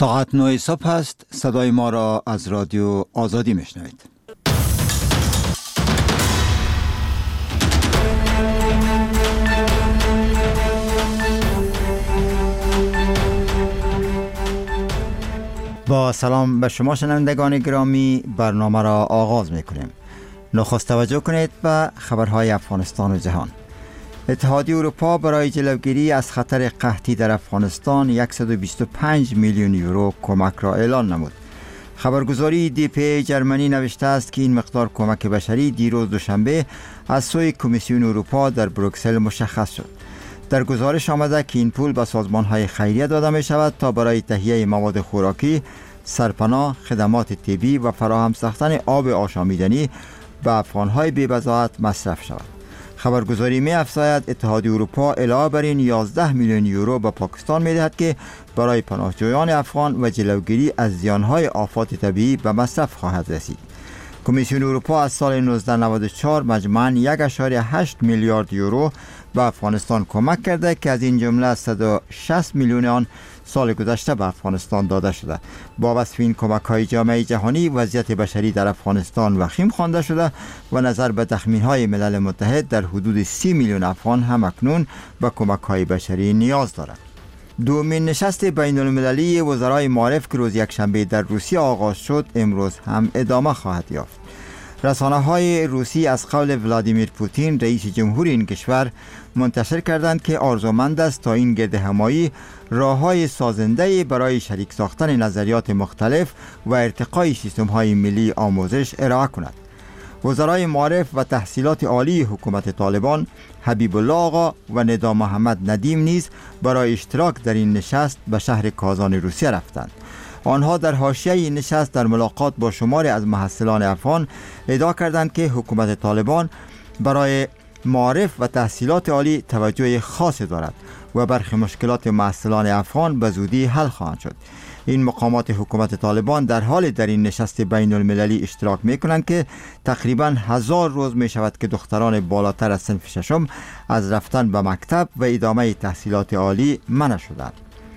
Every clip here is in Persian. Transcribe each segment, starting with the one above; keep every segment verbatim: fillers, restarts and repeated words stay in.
ساعت نه صبح است. صدای ما را از رادیو آزادی میشنوید. با سلام به شما شنوندگان گرامی، برنامه را آغاز میکنیم. نخست توجه کنید به خبرهای افغانستان و جهان. اتحادیه اروپا برای جلوگیری از خطر قحطی در افغانستان صد و بیست و پنج میلیون یورو کمک را اعلان نمود. خبرگزاری دی پی جرمنی نوشته است که این مقدار کمک بشری دیروز دوشنبه از سوی کمیسیون اروپا در بروکسل مشخص شد. در گزارش آمده که این پول به سازمان‌های خیریه داده می شود تا برای تهیه مواد خوراکی، سرپناه، خدمات طبی و فراهم ساختن آب آشامیدنی به افغان‌های بی‌بضاعت مصرف شود. خبرگزاری می افزاید اتحادیه اروپا علاوه بر این یازده میلیون یورو به پاکستان می دهد که برای پناهجویان افغان و جلوگیری از زیانهای آفات طبیعی به مصرف خواهد رسید. کمیسیون اروپا از سال نوزده نود و چهار مجموعاً یک ممیز هشت میلیارد یورو به افغانستان کمک کرده که از این جمله صد و شصت میلیون آن سال گذشته به افغانستان داده شده. با وصف این کمک‌های جامعه جهانی، وضعیت بشری در افغانستان وخیم خوانده شده و نظر به تخمین‌های ملل متحد در حدود سی میلیون افغان هم اکنون به کمک‌های بشری نیاز دارند. دومین نشست بین المللی وزرای معارف که روز یکشنبه در روسیه آغاز شد، امروز هم ادامه خواهد یافت. رسانه‌های روسی از قول ولادیمیر پوتین رئیس جمهور این کشور منتشر کردند که آرزومند است تا این گرد همایی راه‌های سازنده برای شریک ساختن نظریات مختلف و ارتقای سیستم‌های ملی آموزش ارائه کند. وزرای معارف و تحصیلات عالی حکومت طالبان حبیب الله آقا و ندا محمد ندیم نیز برای اشتراک در این نشست به شهر کازان روسیه رفتند. آنها در حاشیه این نشست در ملاقات با شماری از محصلان افغان ادعا کردند که حکومت طالبان برای معارف و تحصیلات عالی توجه خاص دارد و برخی مشکلات محصلان افغان به زودی حل خواهند شد. این مقامات حکومت طالبان در حال در این نشست بین المللی اشتراک می کنند که تقریبا هزار روز می شود که دختران بالاتر از صنف ششم از رفتن به مکتب و ادامه تحصیلات عالی منع شدند.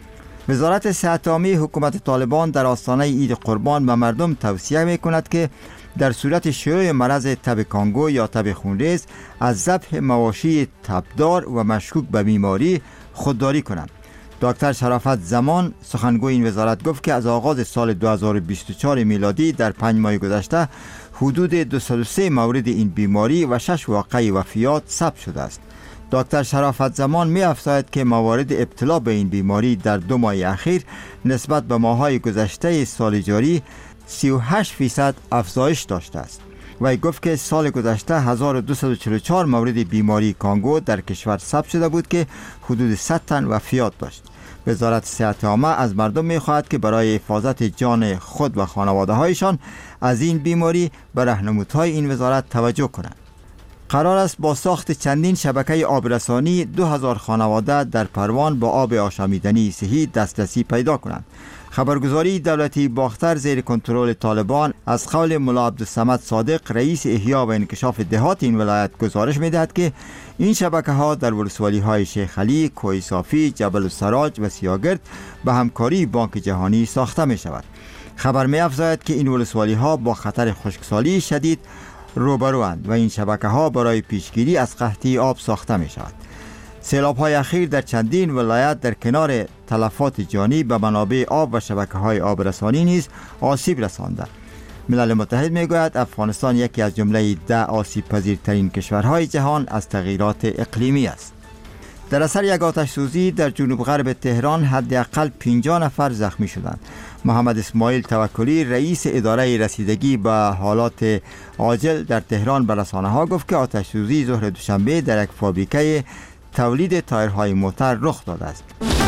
وزارت صحت عامه حکومت طالبان در آستانه عید قربان به مردم توصیه می کند که در صورت شیوع مرض تب کانگو یا تب خونریز از ذبح مواشی تبدار و مشکوک به بیماری خودداری کنند. دکتر شرافت زمان سخنگوی این وزارت گفت که از آغاز سال دو هزار و بیست و چهار میلادی در پنج ماه گذشته حدود دویست و سه مورد این بیماری و شش واقعه وفیات ثبت شده است. دکتر شرافت زمان می افزاید که موارد ابتلا به این بیماری در دو ماه اخیر نسبت به ماه‌های گذشته سال جاری سی و هشت فیصد افزایش داشته است. وی گفت که سال گذشته هزار و دویست و چهل و چهار مورد بیماری کانگو در کشور ثبت شده بود که حدود صد تن وفیات داشت. وزارت صحت عامه از مردم می خواهد که برای حفاظت جان خود و خانواده هایشان از این بیماری به راهنمودهای این وزارت توجه کنند. قرار است با ساخت چندین شبکه آبرسانی دو هزار خانواده در پروان با آب آشامیدنی صحی دسترسی پیدا کنند. خبرگزاری دولتی باختر زیر کنترل طالبان از قول ملا عبدالصمد صادق رئیس احیا و انکشاف دهات این ولایت گزارش می‌دهد که این شبکه ها در ولسوالی های شیخ علی، کوه صافی، جبل السراج و سیاگرد به همکاری بانک جهانی ساخته می شود. خبر می افزاید که این ولسوالی ها با خطر خشکسالی شدید روبروند و این شبکه ها برای پیشگیری از قحطی آب ساخته می شود. سیلاب های اخیر در چندین ولایت در کنار تلفات جانی به منابع آب و شبکه های آبرسانی نیز آسیب رسانده. ملل متحد می گوید افغانستان یکی از جمله ده آسیب پذیرترین کشورهای جهان از تغییرات اقلیمی است. در اثر یک آتش سوزی در جنوب غرب تهران حداقل پنجاه نفر زخمی شدند. محمد اسماعیل توکلی رئیس اداره رسیدگی به حالات عاجل در تهران به رسانه ها گفت که آتش سوزی ظهر دوشنبه در یک فابریکه تولید تایرهای موتر رخ داده است.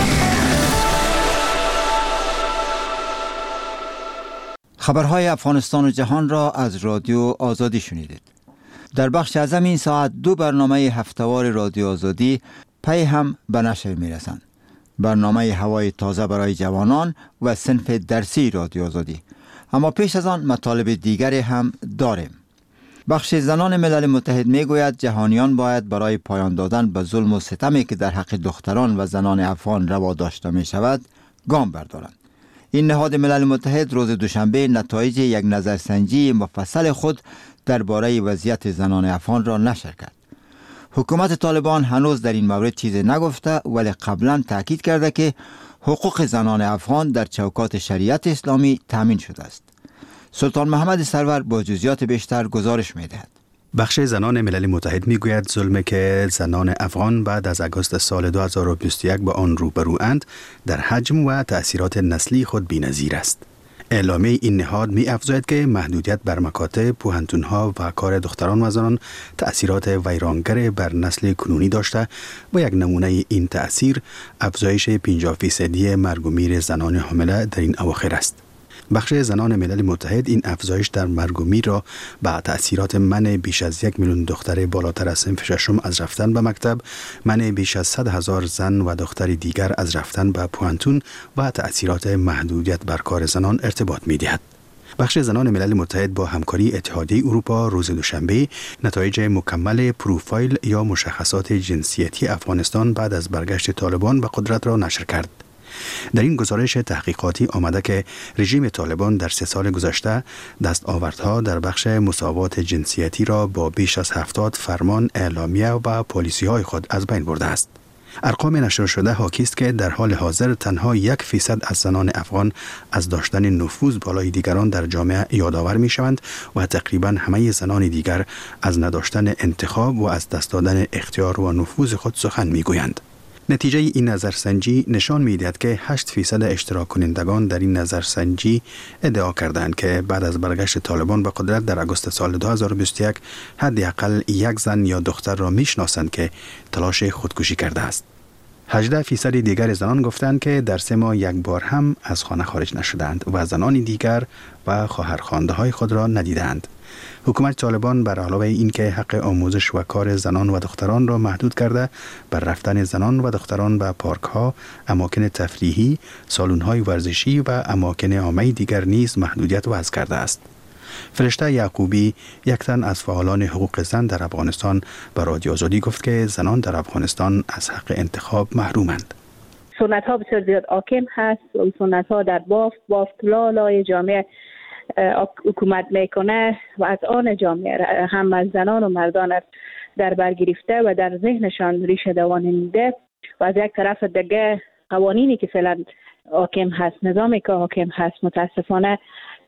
خبرهای افغانستان و جهان را از رادیو آزادی شنیدید. در بخش اعظم این ساعت دو برنامه هفتهوار رادیو آزادی پی هم به نشر می رسند. برنامه هوای تازه برای جوانان و صنف درسی رادیو آزادی. اما پیش از آن مطالب دیگری هم داریم. بخش زنان ملل متحد می گوید جهانیان باید برای پایان دادن به ظلم و ستمی که در حق دختران و زنان افغان روا داشته می شود گام بردارند. این نهاد ملل متحد روز دوشنبه نتایج یک نظرسنجی مفصل خود درباره وضعیت زنان افغان را نشر کرد. حکومت طالبان هنوز در این مورد چیزی نگفته، ولی قبلا تاکید کرده که حقوق زنان افغان در چوکات شریعت اسلامی تامین شده است. سلطان محمد سرور با جزئیات بیشتر گزارش می‌دهد. بخش زنان ملل متحد میگوید ظلمی که زنان افغان بعد از آگوست سال دو هزار و بیست و یک با آن روبروند در حجم و تأثیرات نسلی خود بی‌نظیر است. اعلامیه این نهاد می افزاید که محدودیت بر مکاتب، پوهنتون‌ها و کار دختران و زنان تأثیرات ویرانگر بر نسل کنونی داشته و یک نمونه این تأثیر افزایش پنجاه فیصدی مرگ و میر زنان حامله در این اواخر است. بخش زنان ملل متحد این افزایش در مرگ و میر را با تأثیرات منع بیش از یک میلیون دختر بالاتر از صنف ششم از رفتن به مکتب، منع بیش از صد هزار زن و دختر دیگر از رفتن به پوهنتون و تأثیرات محدودیت بر کار زنان ارتباط می دهد. بخش زنان ملل متحد با همکاری اتحادیه اروپا روز دوشنبه نتایج مکمل پروفایل یا مشخصات جنسیتی افغانستان بعد از برگشت طالبان به قدرت را نشر کرد. در این گزارش تحقیقاتی آمده که رژیم طالبان در سه سال گذشته دستاوردها در بخش مساوات جنسیتی را با بیش از هفتاد فرمان، اعلامیه و پالیسی‌های خود از بین برده است. ارقام نشر شده حاکی است که در حال حاضر تنها یک فیصد از زنان افغان از داشتن نفوذ بالای دیگران در جامعه یادآور می شوند و تقریبا همه زنان دیگر از نداشتن انتخاب و از دست دادن اختیار و نفوذ خود سخن می گویند. نتیجه این نظرسنجی نشان می‌دهد که هشت فیصد اشتراک کنندگان در این نظرسنجی ادعا کردند که بعد از برگشت طالبان به قدرت در آگوست سال دو هزار و بیست و یک حداقل یک زن یا دختر را می‌شناسند که تلاش خودکشی کرده است. هجده فیصد دیگر زنان گفتند که در سه ماه یک بار هم از خانه خارج نشدند و زنان دیگر و خواهرخوانده‌های خود را ندیدند. حکومت طالبان بر علاوه این که حق آموزش و کار زنان و دختران را محدود کرده، بر رفتن زنان و دختران به پارک‌ها، اماکن تفریحی، سالن‌های ورزشی و اماکن عامه دیگر نیز محدودیت وضع کرده است. فرشته یعقوبی، یک تن از فعالان حقوق زن در افغانستان، به رادیو آزادی گفت که زنان در افغانستان از حق انتخاب محرومند. سنت ها بسیار زیاد حاکم هست و سنت ها در بافت بافت لالای جامعه حکومت میکنه و از آن جامعه هم از زنان و مردان در بر گرفته و در ذهنشان ریشه دوانیده و از یک طرف دیگه قوانینی که فعلا حاکم هست، نظامی که حاکم هست، متاسفانه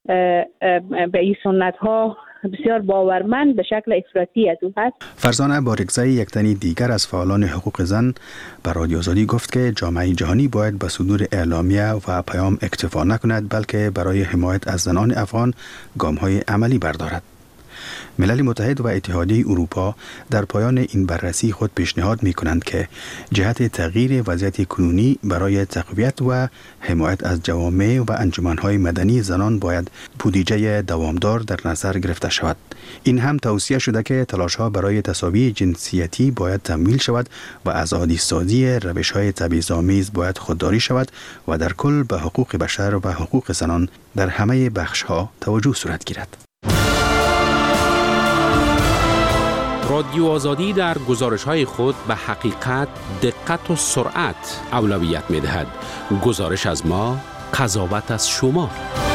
به این سنت ها بسیار باورمند به شکل افراطی از او هست. فرزانه بارگزایی، یک تنی دیگر از فعالان حقوق زن، به رادیو آزادی گفت که جامعه جهانی باید به صدور اعلامیه و پیام اکتفا نکند، بلکه برای حمایت از زنان افغان گام‌های عملی بردارد. ملل متحد و اتحادیه اروپا در پایان این بررسی خود پیشنهاد می کنند که جهت تغییر وضعیت کنونی برای تقویت و حمایت از جوامع و انجمنهای مدنی زنان باید بودجه دوامدار در نظر گرفته شود. این هم توصیه شده که تلاش‌ها برای تساوی جنسیتی باید تمویل شود و آزادی سازی روش‌های تبعیض‌آمیز باید خودداری شود و در کل به حقوق بشر و حقوق زنان در همه بخش‌ها توجه صورت گیرد. رادیو آزادی در گزارش‌های خود به حقیقت، دقت و سرعت اولویت می‌دهد. گزارش از ما، قضاوت از شما.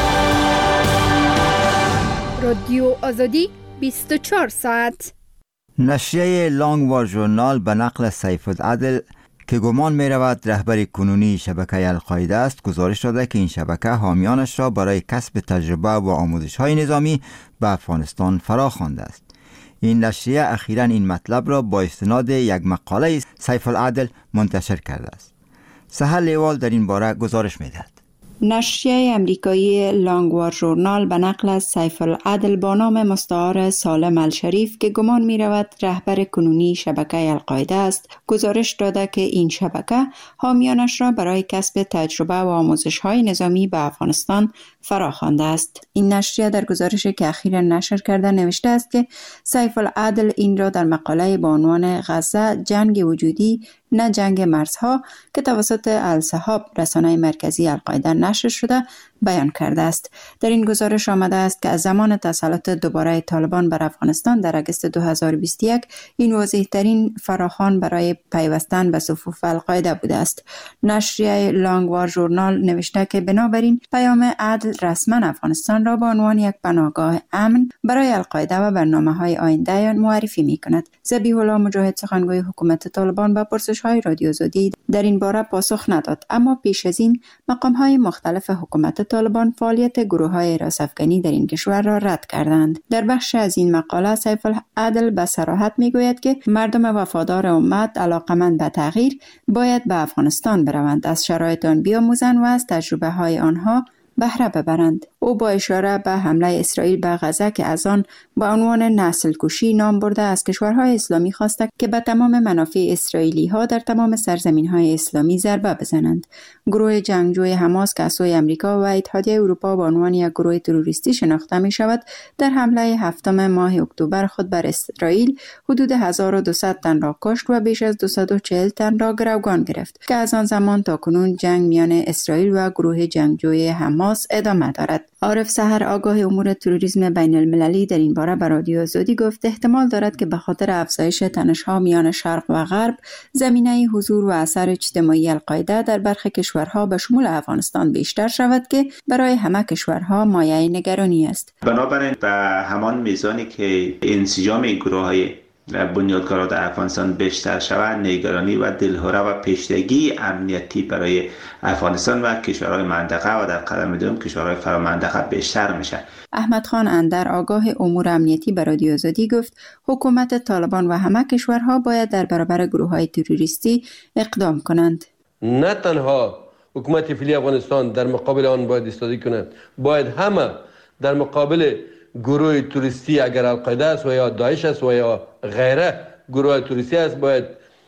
رادیو آزادی بیست و چهار ساعت. نشریه لانگوار ژورنال به نقل سیف العدل که گمان می رود رهبر کنونی شبکه القاعده است گزارش داده که این شبکه حامیانش را برای کسب تجربه و آموزش‌های نظامی به افغانستان فرا خوانده است. این نشریه اخیراً این مطلب را با استناد یک مقاله سیف العدل منتشر کرده است. سحر لیوال در این باره گزارش می‌دهد. نشریه امریکایی لانگوار ژورنال به نقل از سیف العدل با نام مستعار سالم الشریف که گمان می رود رهبر کنونی شبکه القاعده است گزارش داده که این شبکه حامیانش را برای کسب تجربه و آموزش های نظامی به افغانستان فرا خوانده است. این نشریه در گزارشی که اخیراً نشر کرده نوشته است که سیف العدل این را در مقاله با عنوان غزه جنگ وجودی نه جنگ مرزها که توسط الصحاب رسانه مرکزی القاعده نشر شده بیان کرده است. در این گزارش آمده است که از زمان تسلط دوباره طالبان بر افغانستان در اگست دو هزار و بیست و یک این واضح ترین فراخوان برای پیوستن به صفوف القاعده بوده است. نشریه لانگوار ژورنال نوشته که بنابراین پیام عدل رسما افغانستان را به عنوان یک پناهگاه امن برای القاعده و برنامه‌های آینده معرفی می‌کند. ذبیح الله مجاهد سخنگوی حکومت طالبان به پرسش‌های رادیو آزادی در این باره پاسخ نداد، اما پیش از این مقام‌های مختلف حکومت طالبان فعالیت گروه‌های راس‌افکنی در این کشور را رد کردند. در بخش از این مقاله سیف العدل به صراحت می‌گوید که مردم وفادار امت علاقمند به تغییر باید به افغانستان بروند، از شرایط آن بیاموزند و از تجربه‌های آنها بهره ببرند. او با اشاره به حمله اسرائیل به غزه که از آن با عنوان نسل کشی نام برده از کشورهای اسلامی خواسته که به تمام منافع اسرائیلی ها در تمام سرزمین های اسلامی ضربه بزنند. گروه جنگجوی حماس که از سوی امریکا و اتحادیه اروپا با عنوان یک گروه تروریستی شناخته می شود، در حمله هفتم ماه اکتبر خود بر اسرائیل حدود هزار و دویست تن را کشت و بیش از دویست و چهل تن را گروگان گرفت که از آن زمان تا کنون جنگ میان اسرائیل و گروه جنگجوی حماس ادامه دارد. عارف سحر آگاه امور تروریسم بین المللی در این باره به رادیو آزادی گفت احتمال دارد که به خاطر افزایش تنش‌ها میان شرق و غرب زمینه حضور و اثر اجتماعی القاعده در برخی کشورها به شمول افغانستان بیشتر شود که برای همه کشورها مایه نگرانی است. بنابراین به همان میزانی که انسجام این گروه‌های بنیادگرا در افغانستان بیشتر شود، نگرانی و دلهره و پیشتگی امنیتی برای افغانستان و کشورهای منطقه و در قدم دوم کشورهای فرامنطقه بیشتر میشه. احمد خان اندر آگاه امور امنیتی به رادیو آزادی گفت حکومت طالبان و همه کشورها باید در برابر گروه‌های تروریستی اقدام کنند. نه تنها حکومت فعلی افغانستان در مقابل آن باید ایستادگی کند، باید همه در مقابل گروه توریستی اگر القاعده است و یا داعش است و یا غیره گروه توریستی است باید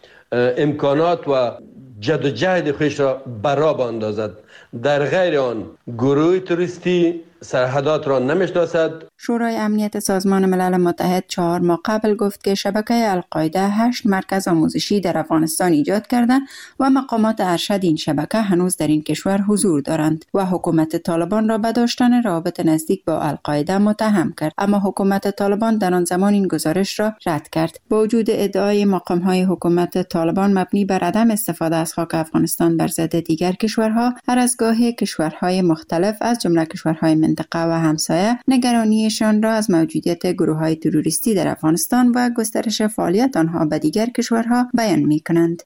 امکانات و جدوجهد خودش را برا باندازد. در غیر آن گروه توریستی سرحدات را نمیشناسد. شورای امنیت سازمان ملل متحد چهار ماه قبل گفت که شبکه القاعده هشت مرکز آموزشی در افغانستان ایجاد کردند و مقامات ارشد این شبکه هنوز در این کشور حضور دارند و حکومت طالبان را به داشتن روابط نزدیک با القاعده متهم کرد، اما حکومت طالبان در آن زمان این گزارش را رد کرد. با وجود ادعای مقام‌های حکومت طالبان مبنی بر عدم استفاده از خاک افغانستان بر ضد دیگر کشورها، هر از گاهی کشورهای مختلف از جمله کشورهای منطقه و همسایه نگرانیشان را از موجودیت گروه‌های تروریستی در افغانستان و گسترش فعالیت آنها به دیگر کشورها بیان می‌کنند.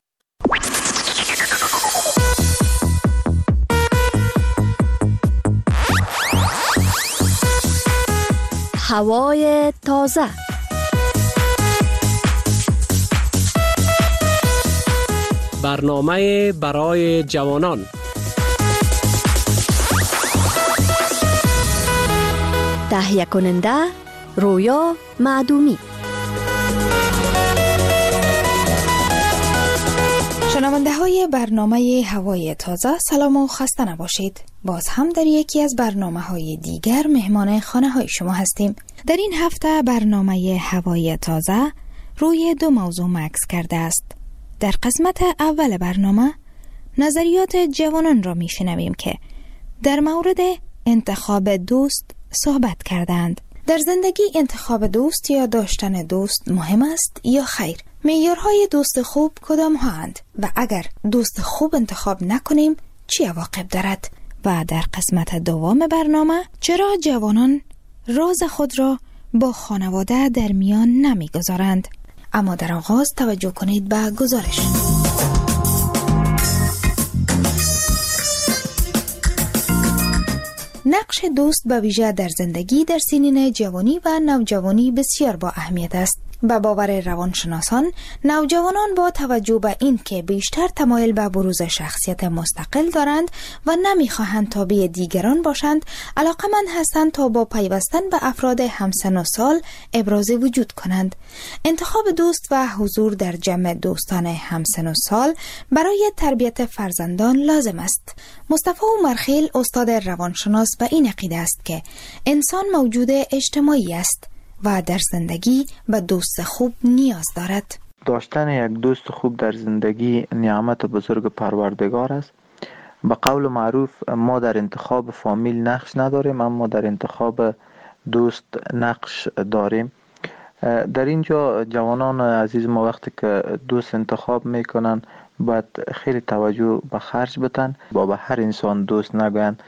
هوای تازه. برنامه برای جوانان. تهیه کننده رویا معدومی. شنونده های برنامه هوای تازه سلام و خسته نباشید. باز هم در یکی از برنامه های دیگر مهمان خانه های شما هستیم. در این هفته برنامه هوای تازه روی دو موضوع مکس کرده است. در قسمت اول برنامه نظریات جوانان را می شنویم که در مورد انتخاب دوست صحبت کردند. در زندگی انتخاب دوست یا داشتن دوست مهم است یا خیر؟ معیارهای دوست خوب کدام هاند و اگر دوست خوب انتخاب نکنیم چی عواقب دارد؟ و در قسمت دوم برنامه چرا جوانان راز خود را با خانواده در میان نمیگذارند؟ اما در آغاز توجه کنید به گزارش. نقش دوست به ویژه در زندگی در سنین جوانی و نوجوانی بسیار با اهمیت است. به باور روانشناسان، نوجوانان با توجه به این که بیشتر تمایل به بروز شخصیت مستقل دارند و نمیخواهند تابع دیگران باشند، علاقمند هستند تا با پیوستن به افراد همسن و سال ابراز وجود کنند. انتخاب دوست و حضور در جمع دوستان همسن و سال برای تربیت فرزندان لازم است. مصطفی عمرخیل استاد روانشناس به این عقیده است که انسان موجود اجتماعی است و در زندگی به دوست خوب نیاز دارد. داشتن یک دوست خوب در زندگی نعمت بزرگ پروردگار است به قول معروف ما در انتخاب فامیل نقش نداریم، اما در انتخاب دوست نقش داریم. در اینجا جوانان عزیز ما وقتی که دوست انتخاب میکنن باید خیلی توجه به خرج بتن، با به هر انسان دوست نگوین